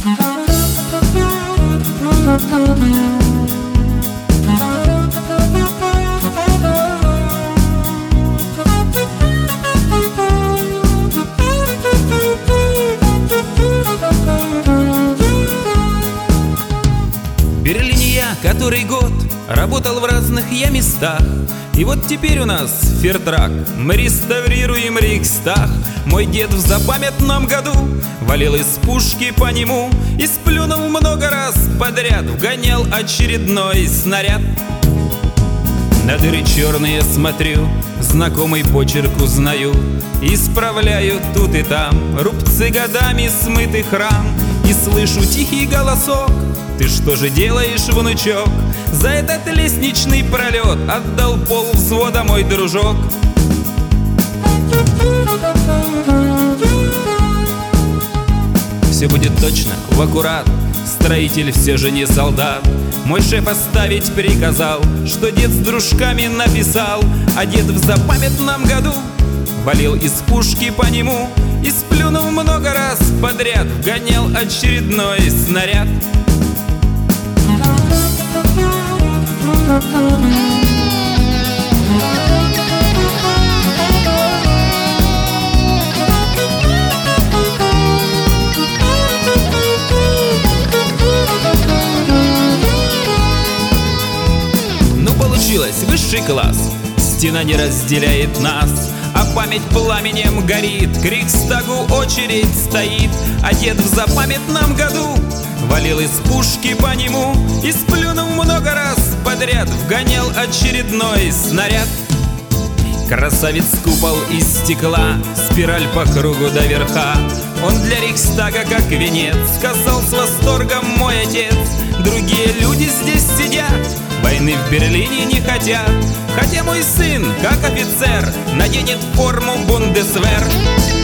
В Берлине я который год работал в разных я местах. И вот теперь у нас фертрак, мы реставрируем Рейхстаг. Мой дед в запамятном году валил из пушки по нему и сплюнул много раз подряд, вгонял очередной снаряд. На дыры черные смотрю, знакомый почерк узнаю, исправляю тут и там рубцы годами смытых ран. И слышу тихий голосок: ты что же делаешь, внучок? За этот лестничный пролет отдал пол взвода мой дружок. Все будет точно, в аккурат, строитель все же не солдат. Мой шеф оставить приказал, что дед с дружками написал. А дед в запамятном году валил из пушки по нему и сплюнул много раз подряд, вгонял очередной снаряд. Ну получилось, высший класс, стена не разделяет нас, а память пламенем горит, к Рейхстагу очередь стоит. А дед в запамятном году валил из пушки по нему и сплюнул много раз подряд, вгонял очередной снаряд. Красавец купол из стекла, спираль по кругу до верха. Он для Рейхстага как венец, сказал с восторгом мой отец. Другие люди здесь сидят, войны в Берлине не хотят, хотя мой сын, как офицер, наденет форму Бундесвер.